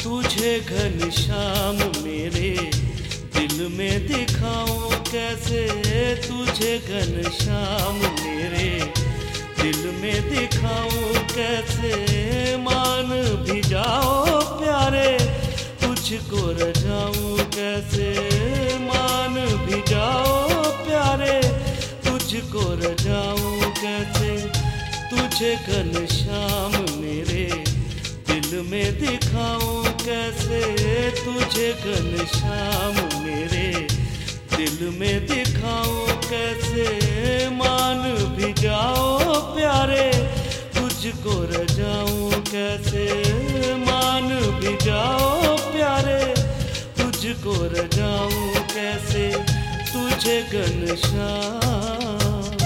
तुझे घनश्याम मेरे दिल में दिखाऊं कैसे, तुझे घनश्याम मेरे दिल में दिखाऊं कैसे। मान भी जाओ प्यारे तुझको रजाऊं कैसे, मान भी जाओ प्यारे तुझको रजाऊं कैसे। तुझे घनश्याम मेरे दिल में दिखाऊं कैसे, तुझे घनश्याम मेरे दिल में दिखाऊं कैसे। मान भी जाओ प्यारे तुझको रजाऊं कैसे, मान भी जाओ प्यारे तुझको रजाऊं कैसे। तुझे घनश्याम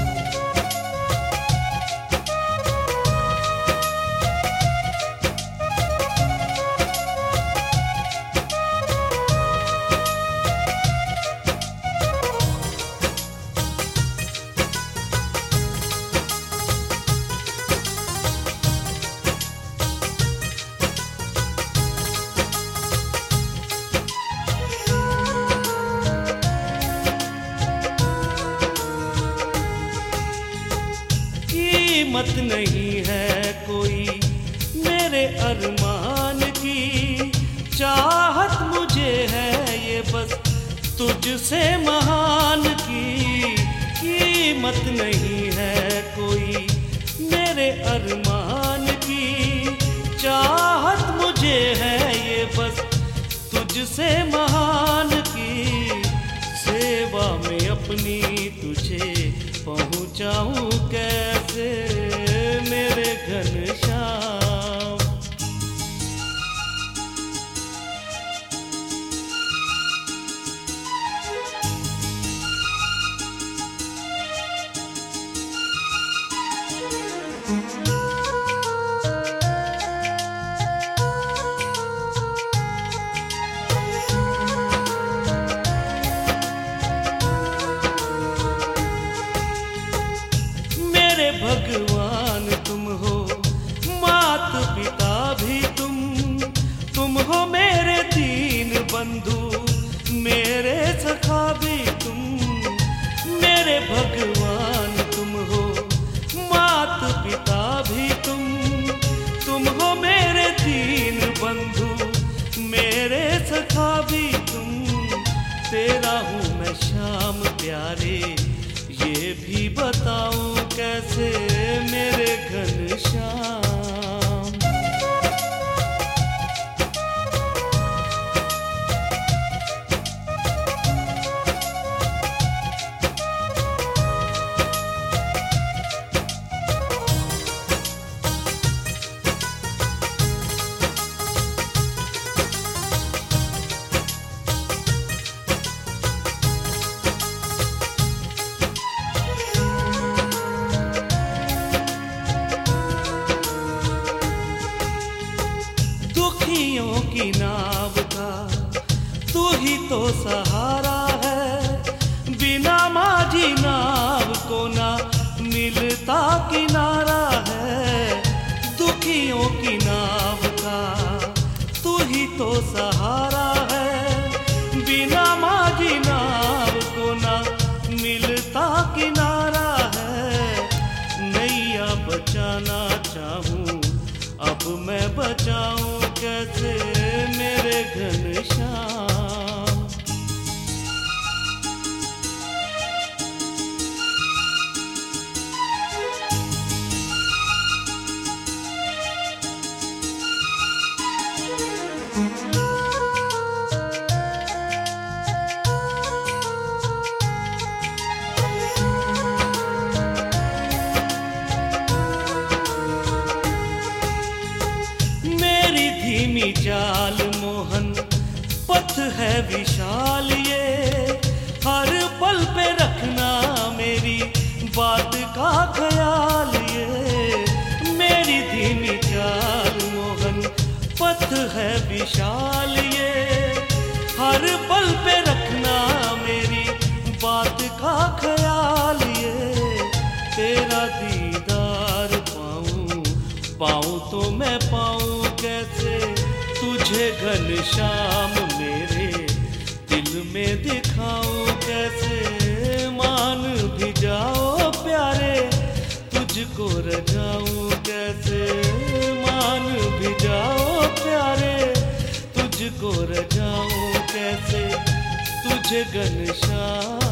कीमत नहीं है कोई मेरे अरमान की, चाहत मुझे है ये बस तुझसे महान की। कीमत नहीं है कोई मेरे अरमान की, चाहत मुझे है ये बस तुझसे महान की। सेवा में अपनी तुझे पहुँचाऊं कैसे मेरे घनश्याम। भगवान तुम हो, मात पिता भी तुम हो मेरे दीन बंधु, मेरे सखा भी तुम। मेरे भगवान तुम हो, मात पिता भी तुम हो मेरे दीन बंधु, मेरे सखा भी तुम। तेरा हूँ मैं श्याम प्यारे ये भी बताऊं कैसे मेरे घनश्याम। दुखियों की नाव का तू ही तो सहारा है, बिना माझी नाव को ना मिलता किनारा है। दुखियों की नाव का तू ही तो सहारा है, बिना माझी नाव को ना मिलता किनारा है। नैया बचाना चाहूं अब मैं बचाऊं कैसे मेरे घनश्याम। धीमी चाल मोहन पथ है विशाल ये, हर पल पे रखना मेरी बात का ख्याल ये। मेरी धीमी चाल मोहन पथ है विशाल ये, हर पल पे रखना मेरी बात का ख्याल ये। तेरा दीदार पाऊं तो मैं पाऊं कैसे तुझे घनश्याम मेरे दिल में दिखाऊं कैसे, मान भी जाओ प्यारे तुझको रजाऊं कैसे, मान भी जाओ प्यारे तुझको रजाऊं कैसे, तुझे घनश्याम